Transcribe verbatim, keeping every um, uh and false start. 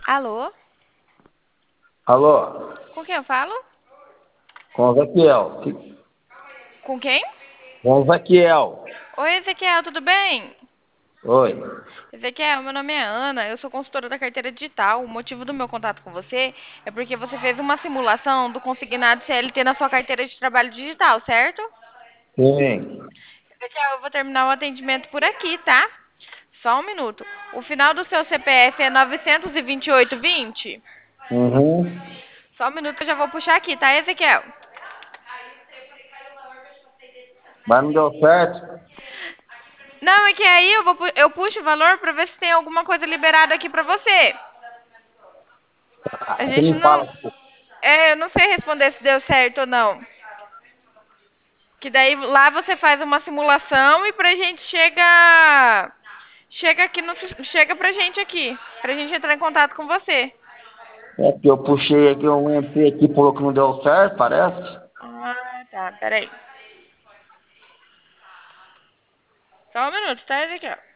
Alô? Alô, Com quem eu falo? com o Ezequiel. Que- Com quem? Com o Ezequiel. Oi, Ezequiel, tudo bem? Oi. Ezequiel, meu nome é Ana, eu sou consultora da carteira digital. O motivo do meu contato com você é porque você fez uma simulação do consignado C L T na sua carteira de trabalho digital, certo? Sim. Ezequiel, eu vou terminar o atendimento por aqui, tá? Só um minuto. O final do seu C P F é novecentos e vinte e oito vinte? Uhum. Só um minuto, eu já vou puxar aqui, tá, Ezequiel? Mas não deu certo? Não, é que aí eu, vou, pu- eu puxo o valor pra ver se tem alguma coisa liberada aqui pra você. A Ah, você gente me não. fala. Pô. É, eu não sei responder se deu certo ou não. Que daí lá você faz uma simulação e pra gente chega. Chega aqui no. Chega pra gente aqui. Pra gente entrar em contato com você. É que eu puxei aqui, eu entrei aqui, falou que não deu certo, parece. Ah, tá. Peraí. Só um minuto, tá, Ezequiel?